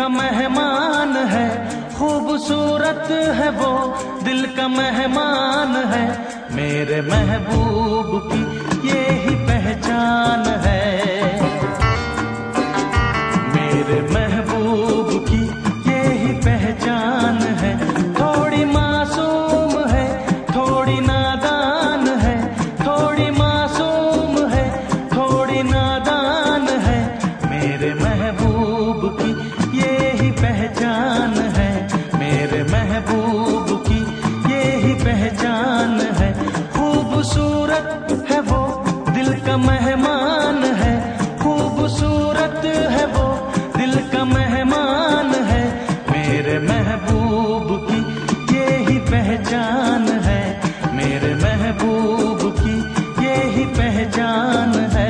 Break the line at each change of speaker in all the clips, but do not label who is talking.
का मेहमान है, खूबसूरत है वो दिल का मेहमान है। मेरे महबूब की यही पहचान है, मेरे महबूब की यही पहचान है। थोड़ी मासूम है, थोड़ी नादान है, थोड़ी मासूम है, थोड़ी नादान है। मेरे महबूब की यही पहचान है, मेरे महबूब की यही पहचान है। खूबसूरत है वो दिल का मेहमान है, खूबसूरत है वो दिल का मेहमान है। मेरे महबूब की यही पहचान है, मेरे महबूब की यही पहचान है।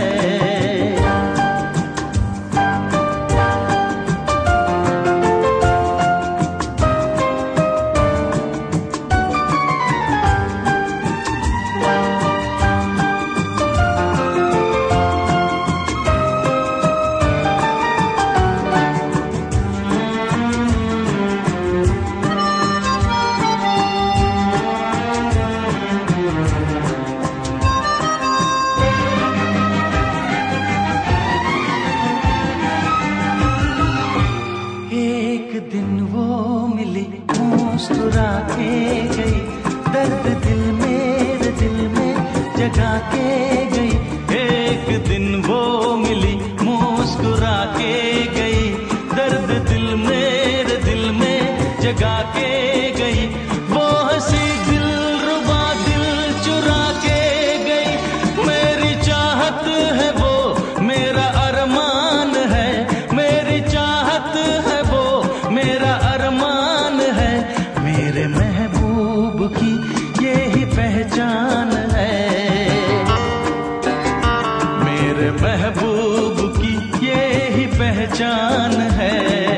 दिन वो मिली मुस्कुरा के गई, दर्द दिल मेरे दिल में जगा के गई। एक दिन वो मिली मुस्कुरा के गई, दर्द दिल मेरे दिल में जगा के गई। वो हंसी दिल रुबा दिल चुरा के गई। मेरी चाहत है वो मेरा अरमान है, मेरी चाहत है वो मेरा अरमान है। मेरे महबूब की यही पहचान है, मेरे महबूब की यही पहचान है।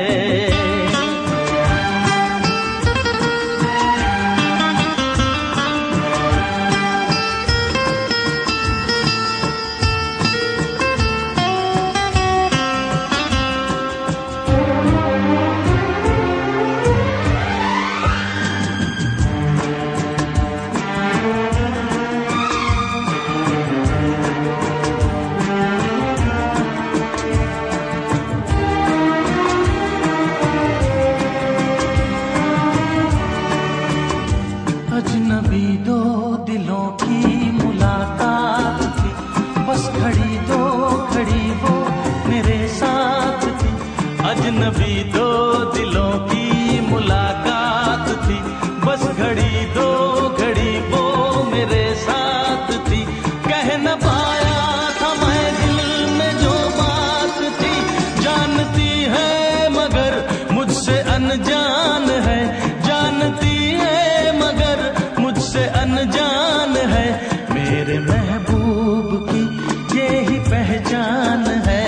अजनबी दो दिलों की मुलाकात थी, बस घड़ी दो घड़ी वो मेरे साथ थी। अजनबी दो दिलों की मुलाकात थी, बस घड़ी दो घड़ी वो मेरे साथ थी। कह न पाया था मैं दिल में जो बात थी, जानती है मगर मुझसे अनजान है, जानती है मगर मुझसे अनजान है। मेरे महबूब की यही पहचान है,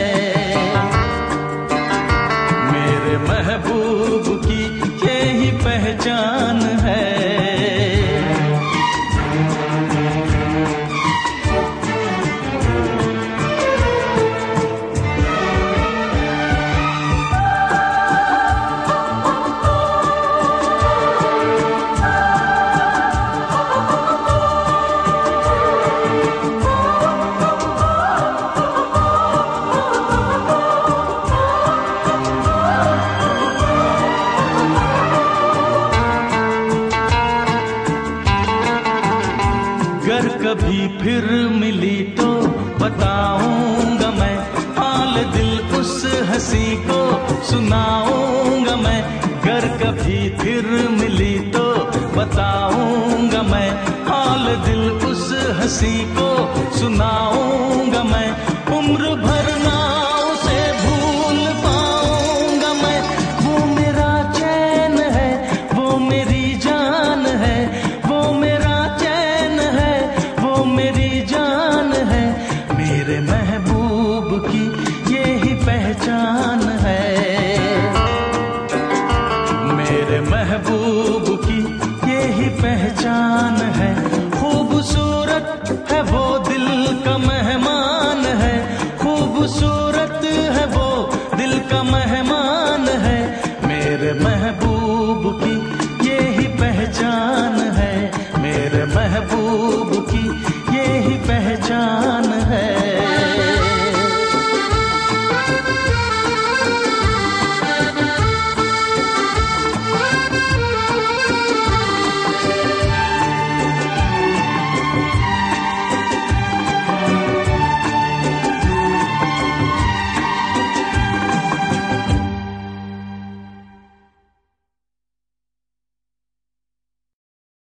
मेरे महबूब की यही पहचान है। अगर कभी फिर मिली तो बताऊंगा मैं, हाल दिल उस हंसी को सुनाऊंगा मैं। अगर कभी फिर मिली तो बताऊंगा मैं, हाल दिल उस हंसी को सुनाऊंगा।